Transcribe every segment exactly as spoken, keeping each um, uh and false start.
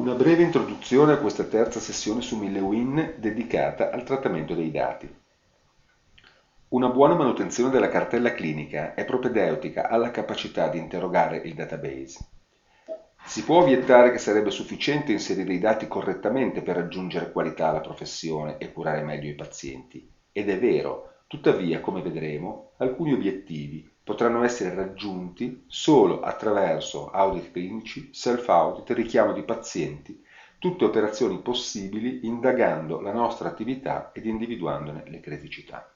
Una breve introduzione a questa terza sessione su MilleWin dedicata al trattamento dei dati. Una buona manutenzione della cartella clinica è propedeutica alla capacità di interrogare il database. Si può obiettare che sarebbe sufficiente inserire i dati correttamente per aggiungere qualità alla professione e curare meglio i pazienti, ed è vero. Tuttavia, come vedremo, alcuni obiettivi potranno essere raggiunti solo attraverso audit clinici, self-audit, richiamo di pazienti, tutte operazioni possibili indagando la nostra attività ed individuandone le criticità.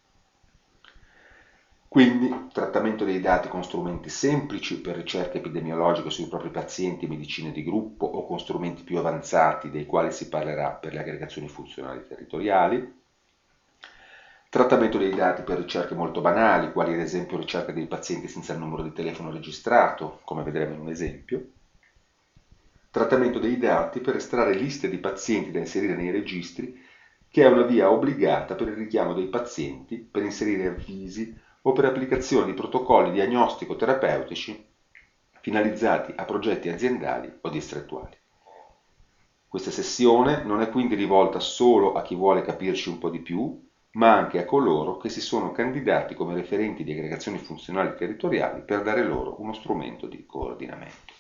Quindi, trattamento dei dati con strumenti semplici per ricerche epidemiologiche sui propri pazienti e medicine di gruppo o con strumenti più avanzati dei quali si parlerà per le aggregazioni funzionali territoriali. Trattamento dei dati per ricerche molto banali, quali ad esempio ricerca dei pazienti senza il numero di telefono registrato, come vedremo in un esempio. Trattamento dei dati per estrarre liste di pazienti da inserire nei registri, che è una via obbligata per il richiamo dei pazienti, per inserire avvisi o per applicazione di protocolli diagnostico-terapeutici finalizzati a progetti aziendali o distrettuali. Questa sessione non è quindi rivolta solo a chi vuole capirci un po' di più, ma anche a coloro che si sono candidati come referenti di aggregazioni funzionali territoriali per dare loro uno strumento di coordinamento.